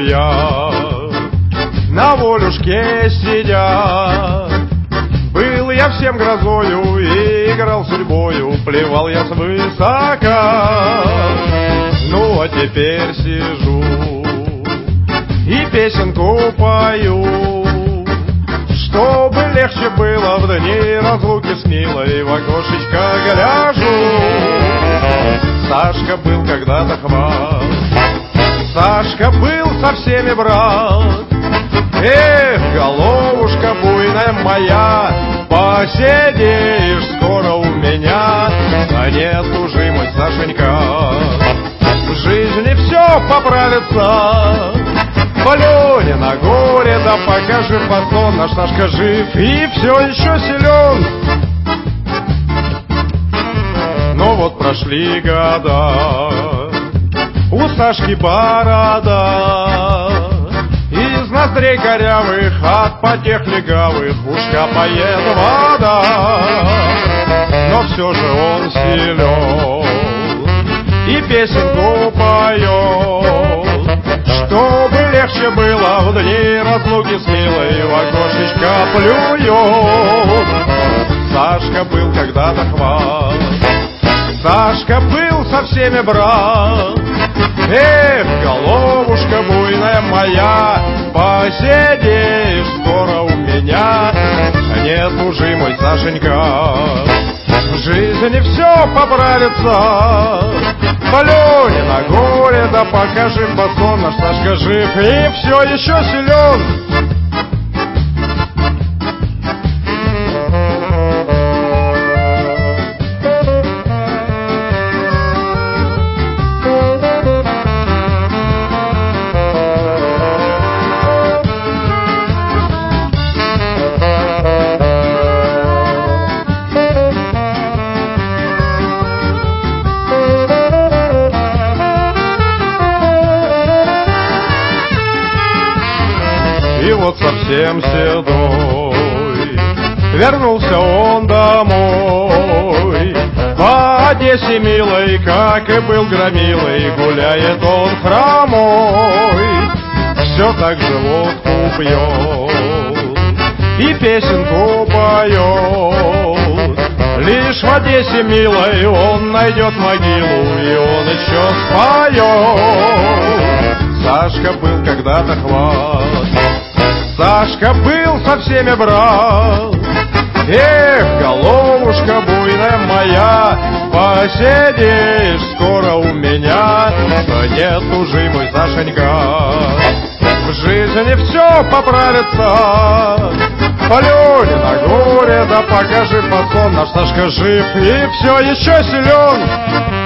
я на волюшке сидя. Был я всем грозою, играл судьбою, плевал я свысока. Ну а теперь сижу и песенку пою, чтобы легче было в дни разлуки с милой, в окошечко гляжу. Сашка был когда-то хват, Сашка был со всеми брат. Эх, головушка буйная моя, посидишь скоро у меня. Да нет уже, мой Сашенька, в жизни все поправится. Полёне на горе, да покажи фасон, наш Сашка жив и все еще силен. Но вот прошли года, у Сашки борода, из ноздрей корявых от потех легавых уж капает вода. Но все же он силен и песенку поет, чтобы легче было в дни разлуки с милой, в окошечко плюет. Сашка был когда-то хват, Сашка был со всеми брат. Эх, головушка буйная моя, посидишь скоро у меня. Нет уже, мой Сашенька, в жизни все поправится. Полёне на горе, да покажи фасон, наш Сашка жив и все еще силен. И вот совсем седой вернулся он домой. По Одессе милой, как и был громилой, гуляет он хромой. Все так же водку пьет и песенку поет. Лишь в Одессе милой он найдет могилу, и он еще споет. Сашка был когда-то хват, Сашка был со всеми брат. Эх, головушка буйная моя, посидишь скоро у меня. Да нет уже, мой Сашенька, в жизни все поправится. Полёне на горе, да покажи фасон, наш Сашка жив и все еще силен.